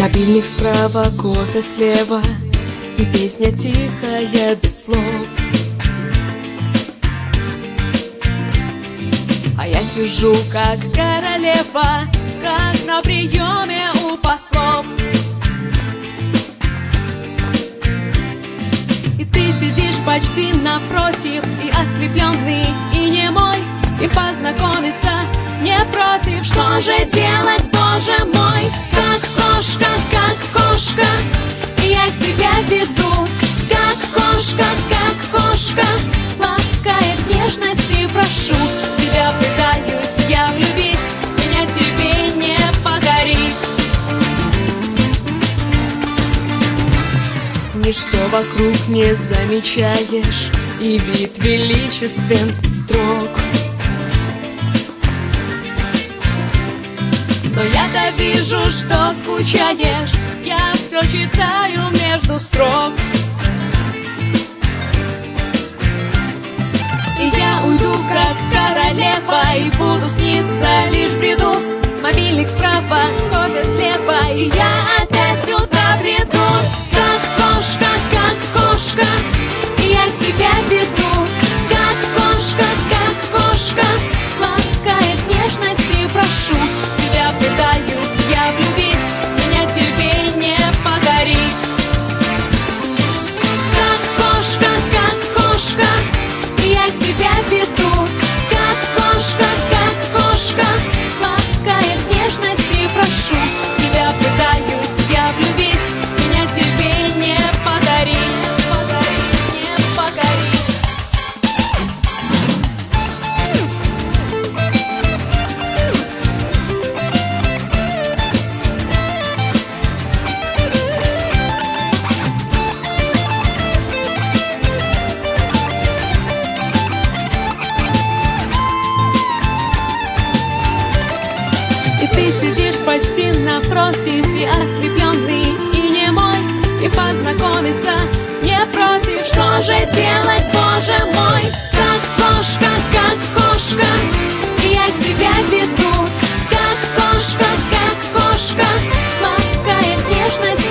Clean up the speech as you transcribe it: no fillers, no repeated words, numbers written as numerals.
Мобильник справа, кофе слева, и песня тихая, без слов. А я сижу, как королева, как на приеме у послов. И ты сидишь почти напротив, и ослепленный, и немой, и познакомиться не против. Что же делать, боже мой? Как кошка, я себя веду. Как кошка, лаская с нежности прошу. Себя пытаюсь я влюбить, меня тебе не покорить. Ничто вокруг не замечаешь, и вид величествен, строг. Но я-то вижу, что скучаешь, я все читаю между строк. И я уйду, как королева, и буду сниться лишь в бреду. Мобильник справа, кофе слева, и я опять сюда приду. Как кошка, я себя веду. Как кошка, лаская с нежности прошу. Себя пытаюсь я влюбить, меня тебе не покорить. Как кошка, я себя веду. Как кошка, лаская с нежности прошу. Себя пытаюсь я влюбить, меня тебе не покорить. Не покорить. И ты сидишь почти напротив, и ослепленный, и немой, и познакомиться не против. Что же делать, боже мой? Как кошка, я себя веду. Как кошка, лаская с нежностью